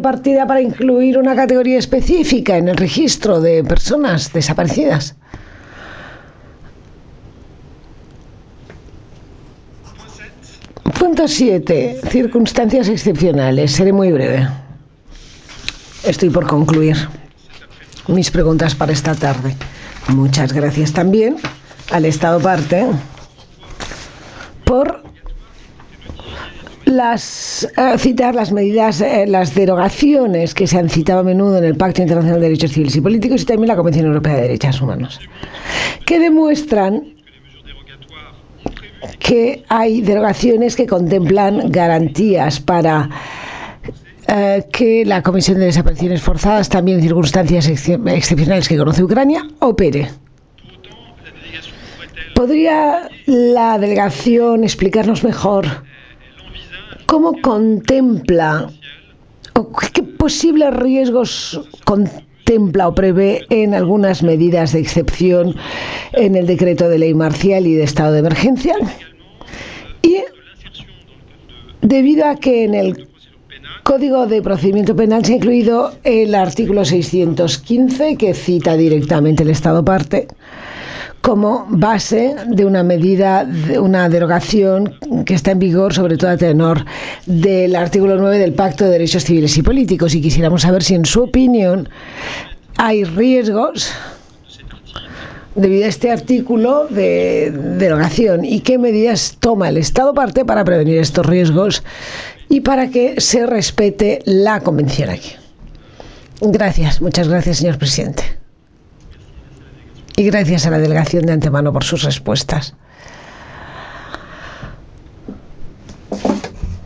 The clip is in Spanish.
partida para incluir una categoría específica en el registro de personas desaparecidas. Punto 7. Circunstancias excepcionales. Seré muy breve. Estoy por concluir mis preguntas para esta tarde. Muchas gracias también al Estado parte por citar las medidas, las derogaciones que se han citado a menudo en el Pacto Internacional de Derechos Civiles y Políticos y también la Convención Europea de Derechos Humanos, que demuestran que hay derogaciones que contemplan garantías para que la Comisión de Desapariciones Forzadas, también en circunstancias excepcionales que conoce Ucrania, opere. ¿Podría la delegación explicarnos mejor cómo contempla o qué posibles riesgos contempla o prevé en algunas medidas de excepción en el decreto de ley marcial y de estado de emergencia? Y debido a que en el Código de Procedimiento Penal se ha incluido el artículo 615, que cita directamente el Estado parte, como base de una medida, de una derogación que está en vigor, sobre todo a tenor del artículo 9 del Pacto de Derechos Civiles y Políticos. Y quisiéramos saber si, en su opinión, hay riesgos debido a este artículo de derogación y qué medidas toma el Estado parte para prevenir estos riesgos y para que se respete la Convención aquí. Gracias, muchas gracias, señor presidente. Y gracias a la delegación de antemano por sus respuestas.